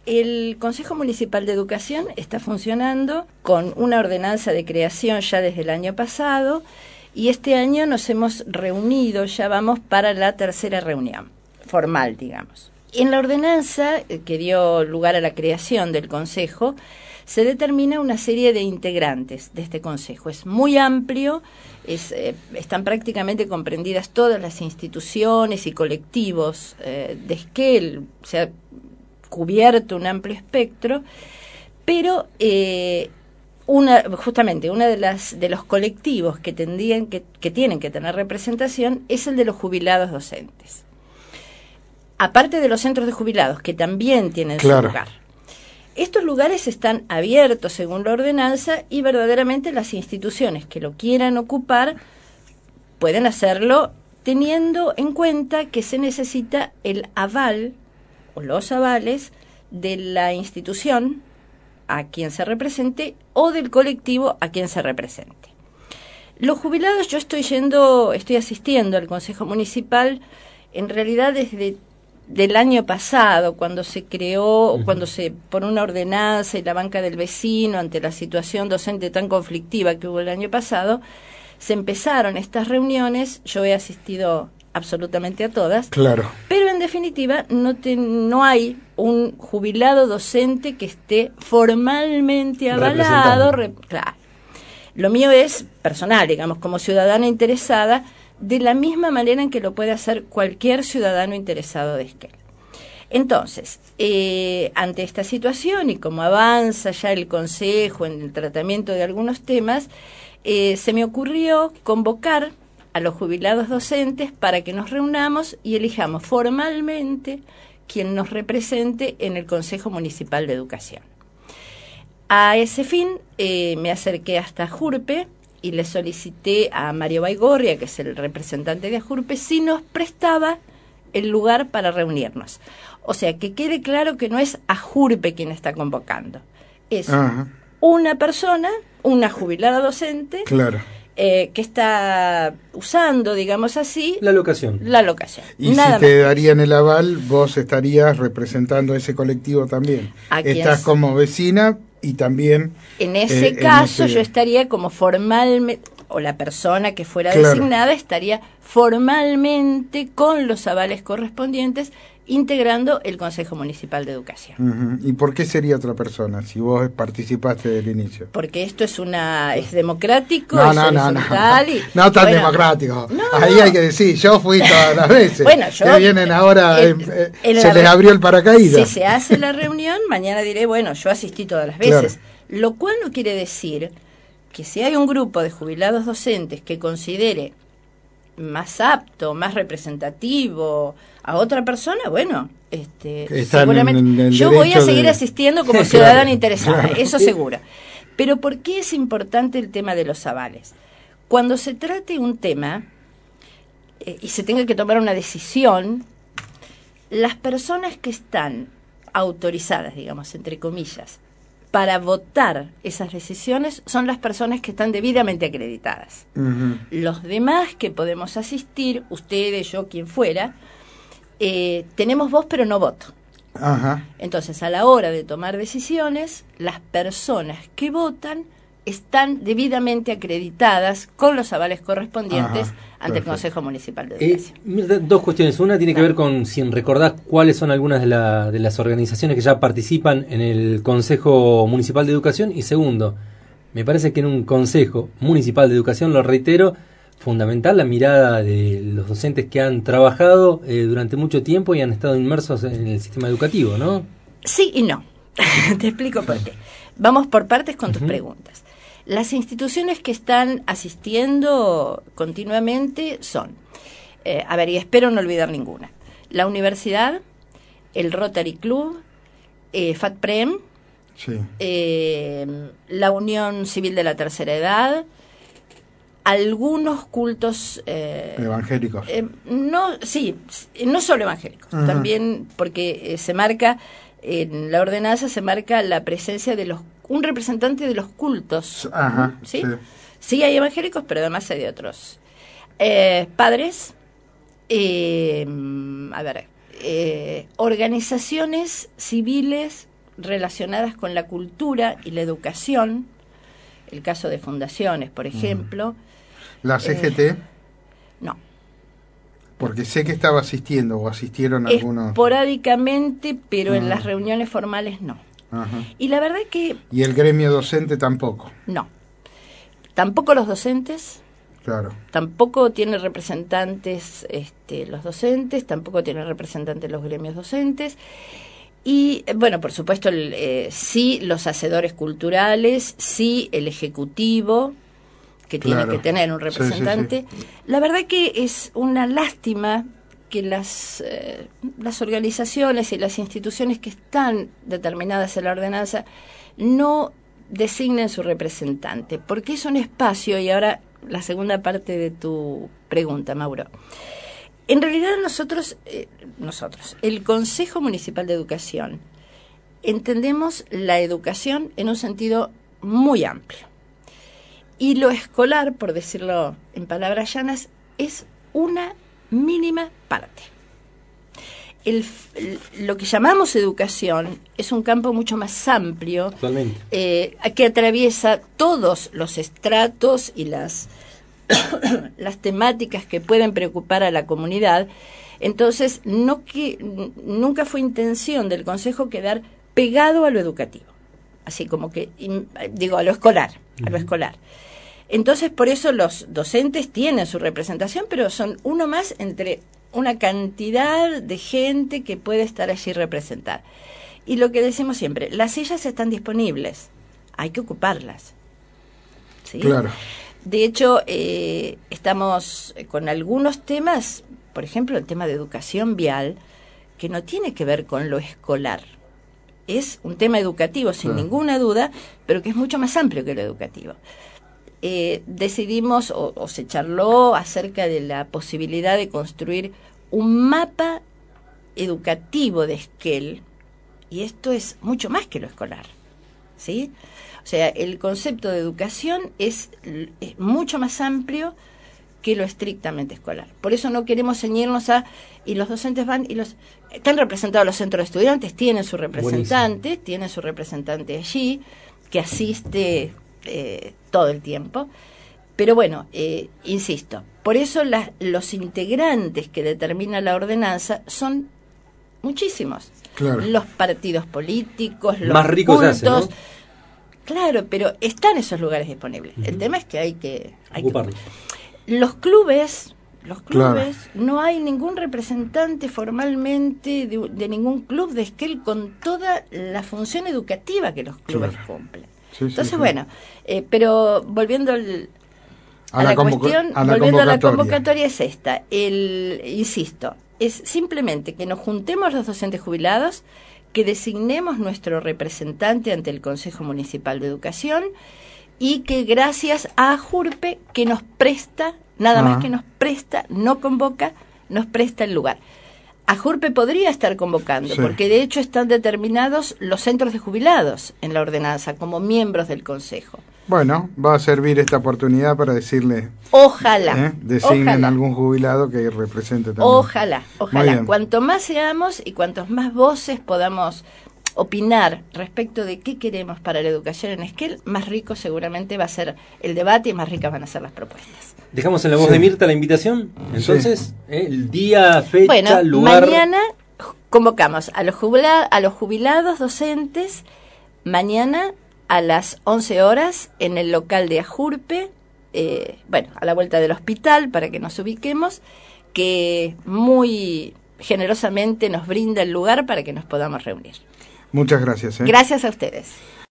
El Consejo Municipal de Educación está funcionando con una ordenanza de creación ya desde el año pasado y este año nos hemos reunido, ya vamos para la tercera reunión, formal, digamos. En la ordenanza que dio lugar a la creación del Consejo se determina una serie de integrantes de este Consejo. Es muy amplio, están prácticamente comprendidas todas las instituciones y colectivos de Esquel, se ha cubierto un amplio espectro, pero justamente uno de los colectivos que tienen que tener representación es el de los jubilados docentes. Aparte de los centros de jubilados, que también tienen su lugar. Estos lugares están abiertos según la ordenanza y verdaderamente las instituciones que lo quieran ocupar pueden hacerlo teniendo en cuenta que se necesita el aval o los avales de la institución a quien se represente o del colectivo a quien se represente. Los jubilados, yo estoy asistiendo al Consejo Municipal en realidad desde del año pasado, cuando se creó, por una ordenanza y la banca del vecino, ante la situación docente tan conflictiva que hubo el año pasado, se empezaron estas reuniones. Yo he asistido absolutamente a todas, pero en definitiva no hay un jubilado docente que esté formalmente avalado. Claro. Lo mío es personal, digamos, como ciudadana interesada, de la misma manera en que lo puede hacer cualquier ciudadano interesado de Esquel. Entonces, ante esta situación y como avanza ya el Consejo en el tratamiento de algunos temas, se me ocurrió convocar a los jubilados docentes para que nos reunamos y elijamos formalmente quien nos represente en el Consejo Municipal de Educación. A ese fin, me acerqué hasta JURPE y le solicité a Mario Baigorria, que es el representante de JURPE, si nos prestaba el lugar para reunirnos. O sea, que quede claro que no es a JURPE quien está convocando, es una persona, una jubilada docente, que está usando, digamos así, la locación. Y nada si te darían el aval, vos estarías representando a ese colectivo también. Estás como vecina y también en ese caso yo estaría como formalmente, o la persona que fuera designada estaría formalmente con los avales correspondientes integrando el Consejo Municipal de Educación. ¿Y por qué sería otra persona si vos participaste del inicio? Porque esto es democrático, no tan democrático. Ahí hay que decir, yo fui todas las veces. Bueno, que vienen ahora, se les abrió el paracaídas. Si se hace la reunión, mañana diré, bueno, yo asistí todas las veces. Lo cual no quiere decir que si hay un grupo de jubilados docentes que considere más apto, más representativo a otra persona, bueno, seguramente yo voy a seguir asistiendo como ciudadana interesada, eso seguro. Pero ¿por qué es importante el tema de los avales? Cuando se trate un tema y se tenga que tomar una decisión, las personas que están autorizadas, digamos, entre comillas, para votar esas decisiones son las personas que están debidamente acreditadas. Los demás que podemos asistir, ustedes, yo, quien fuera, tenemos voz pero no voto. Entonces, a la hora de tomar decisiones, las personas que votan están debidamente acreditadas con los avales correspondientes ante el Consejo Municipal de Educación. Dos cuestiones. Una tiene que ver con si recordás cuáles son algunas de las organizaciones que ya participan en el Consejo Municipal de Educación. Y segundo, me parece que en un Consejo Municipal de Educación, lo reitero, fundamental la mirada de los docentes que han trabajado durante mucho tiempo y han estado inmersos en el sistema educativo, ¿no? Sí y no. Te explico por qué. Vamos por partes con tus preguntas. Las instituciones que están asistiendo continuamente son, y espero no olvidar ninguna, la universidad, el Rotary Club, FATPREM, la Unión Civil de la Tercera Edad, algunos cultos evangélicos. No solo evangélicos, también porque se marca, en la ordenanza se marca la presencia de un representante de los cultos. Sí, hay evangélicos, pero además hay de otros. Padres, organizaciones civiles relacionadas con la cultura y la educación, el caso de fundaciones, por ejemplo. ¿La CGT? No. Porque sé que estaba asistiendo o asistieron algunos. Esporádicamente, pero en las reuniones formales no. Ajá. Y la verdad que... ¿Y el gremio docente tampoco? No. Tampoco los docentes. Claro. Tampoco tiene representantes los docentes, tampoco tiene representantes los gremios docentes. Y, bueno, por supuesto, sí los hacedores culturales, sí el ejecutivo, que tiene que tener un representante. Sí. La verdad que es una lástima que las organizaciones y las instituciones que están determinadas en la ordenanza no designen su representante, porque es un espacio, y ahora la segunda parte de tu pregunta, Mauro. En realidad nosotros, el Consejo Municipal de Educación, entendemos la educación en un sentido muy amplio. Y lo escolar, por decirlo en palabras llanas, es una mínima parte. Lo que llamamos educación es un campo mucho más amplio, que atraviesa todos los estratos y las temáticas que pueden preocupar a la comunidad. Entonces, nunca fue intención del Consejo quedar pegado a lo educativo, así como que, digo, a lo escolar. Entonces, por eso los docentes tienen su representación, pero son uno más entre una cantidad de gente que puede estar allí representada. Y lo que decimos siempre, las sillas están disponibles, hay que ocuparlas. ¿Sí? Claro. De hecho, estamos con algunos temas, por ejemplo, el tema de educación vial, que no tiene que ver con lo escolar. Es un tema educativo, sin ninguna duda, pero que es mucho más amplio que lo educativo. Decidimos, o se charló acerca de la posibilidad de construir un mapa educativo de Esquel, y esto es mucho más que lo escolar, ¿sí? O sea, el concepto de educación es mucho más amplio que lo estrictamente escolar. Por eso no queremos ceñirnos y los docentes van y están representados los centros de estudiantes, tienen su representante allí, que asiste todo el tiempo. Pero bueno, insisto, por eso los integrantes que determina la ordenanza son muchísimos. Claro. Los partidos políticos, los más ricos cultos, se hacen, ¿no? Claro, pero están esos lugares disponibles. El tema es que hay que ocuparlos. Los clubes, claro, no hay ningún representante formalmente de ningún club de Esquel con toda la función educativa que los clubes cumplen. Sí, entonces, bueno, pero volviendo a la convocatoria es esta. Insisto, es simplemente que nos juntemos los docentes jubilados, que designemos nuestro representante ante el Consejo Municipal de Educación y que gracias a AJURPE, que nos presta, nada más que nos presta, no convoca, nos presta el lugar. AJURPE podría estar convocando, porque de hecho están determinados los centros de jubilados en la ordenanza como miembros del Consejo. Bueno, va a servir esta oportunidad para decirle... Ojalá. Designen algún jubilado que represente también. Ojalá. Cuanto más seamos y cuantos más voces podamos opinar respecto de qué queremos para la educación en Esquel, más rico seguramente va a ser el debate y más ricas van a ser las propuestas. Dejamos en la voz de Mirta la invitación. Entonces, el día, fecha, lugar... Mañana convocamos a los jubilados docentes, mañana a las 11 horas en el local de AJURPE, a la vuelta del hospital, para que nos ubiquemos, que muy generosamente nos brinda el lugar para que nos podamos reunir. Muchas gracias. Gracias a ustedes.